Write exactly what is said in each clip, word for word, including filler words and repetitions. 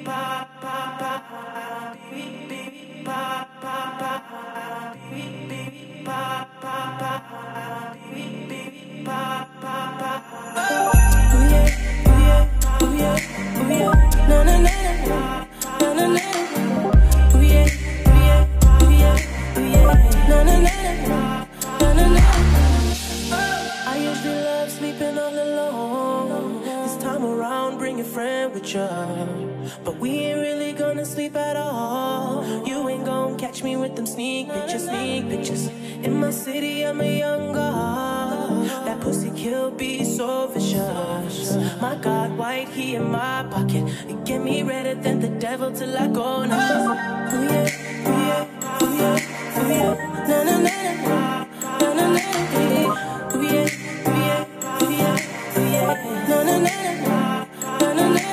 But we ain't really gonna sleep at all. You ain't gon' catch me with them sneak pictures, sneak pictures. In my city, I'm a young god. That pussy kill be so vicious. My God, white, he in my pocket. It get me redder than the devil till I go now. Ooh yeah, ooh yeah, ooh yeah, ooh yeah. Na na na na, na na na na. Ooh yeah, ooh yeah, ooh yeah, ooh yeah. Na na na na, na na na.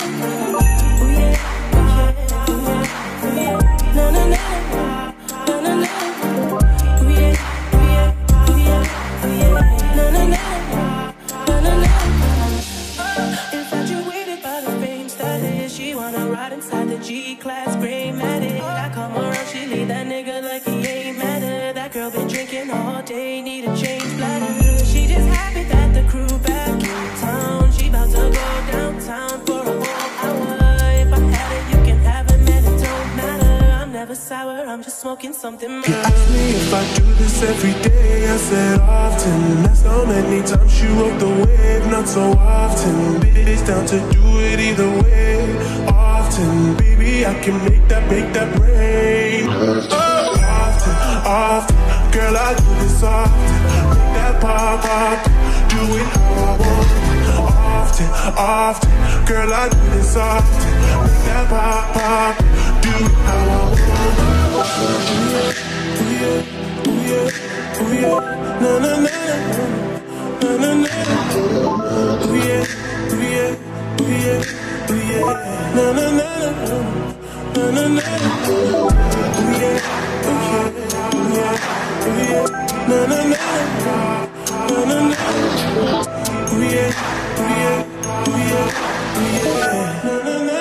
G-Class gray matted. I come around, she leave that nigga like he ain't matter. That girl been drinking all day, need a change bladder. She just happy that the crew back in town. She about to go downtown for a whole hour. If I had it, you can have it, man, it don't matter. I'm never sour, I'm just smoking something mild. She asked me if I do this every day, I said often. That's how many times she rode the wave, not so often. Bitch down to do it either way, often. Baby, I can make that, make that rain. Oh, often, often, girl, I do this often. Make that pop, pop, do it how I want. Often, often, girl, I do this often. Make that pop, pop, do it how I want. Ooh yeah, ooh yeah, ooh yeah, na na na na, na na na. Ooh yeah, ooh yeah, ooh yeah, ooh yeah, na na na na, na na na. Ooh yeah, ooh yeah, ooh yeah, ooh yeah, na na na na, na na na. Ooh yeah, ooh yeah, ooh yeah, ooh yeah, na na na.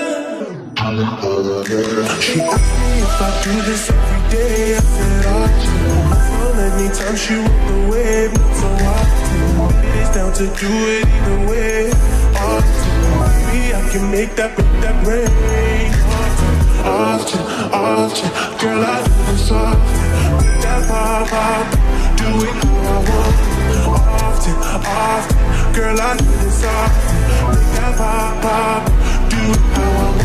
She asked me if I do this every day, I said often. So many times she rode the wave, not so often. It's down to do it either way, often. Maybe I can make that, make that rain. Often, often, girl, I do this often. Make that pop, pop, do it how I want. Often, often, girl, I do this often. Make that pop, pop, do it how I want.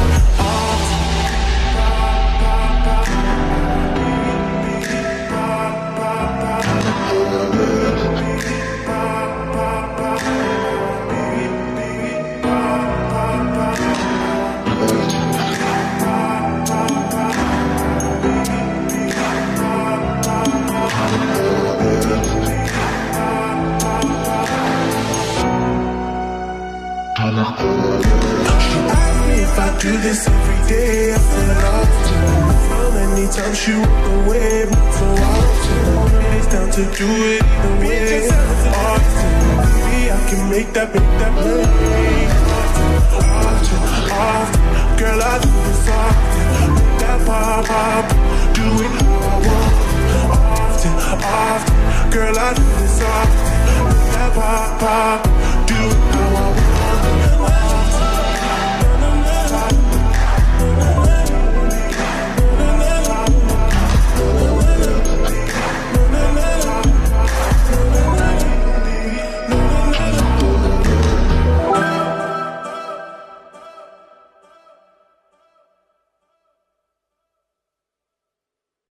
I do this every day, I said often. So many times she rode the wave, not so often. It's down to do it either way, often. Maybe I can make that, make that rain. Often, often, girl, I do this often. Make that pop, pop, do it how I want. Often, often, girl, I do this often. Make that pop, pop.